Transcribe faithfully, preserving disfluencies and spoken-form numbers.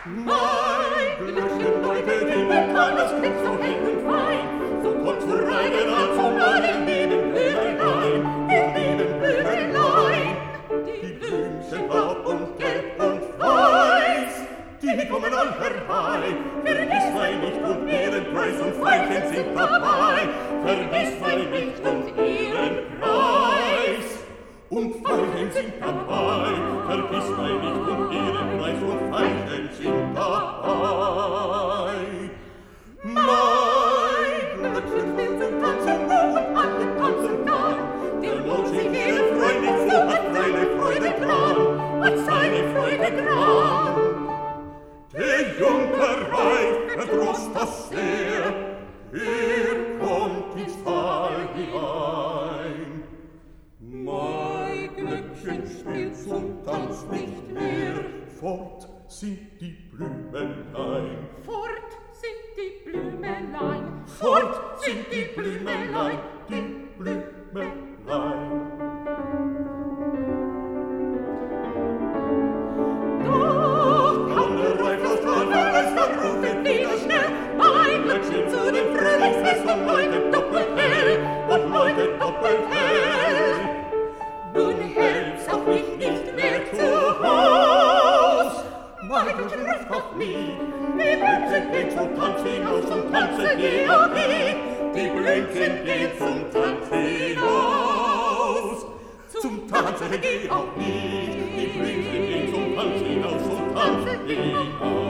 Mein Glöckchen läutet in den Tal, das klingt so hell und fein. So kommt zu reinen Anzumal im lieben Blümelein, im lieben Blümelein. Die Blümchen blau und gelb und weiß, die kommen all herbei. Vergiss mein nicht und Ehrenpreis und Veilchen sind dabei. Vergiss mein nicht und Ehrenpreis und Veilchen sind dabei. Vergiss mein nicht und Ehrenpreis und Veilchen sind dabei. Mein Glöckchen spielt zum Tanzen nur und alle tanzen dann. Der Mond singt ihre Freude zu, hat seine Freude dran, hat seine Freude dran. Der Junker reift, verdroß das sehr, er kommt ins Tal hinein. Mein Glöckchen spielt zum Tanz nicht mehr, fort sind die Blümelein. Fort sind die Blümelein, fort sind die Blümelein, die Blümelein. Doch kann der Reifers Teufel es verrufen wieder schnell, mein Glöckchen zu dem Frühlingsfest und läutet doppelt hell, und läutet doppelt hell. Nun hält's auch mich nicht mehr zu Haus, mein Glöckchen ruft noch nie, die Blümchen gehen zum Tanz hinaus, zum Tanze geh auch nie, die Blümchen gehen zum Tanz hinaus, zum Tanze geh auch nie, die Blümchen gehen zum Tanz hinaus, zum Tanze geh auch nie.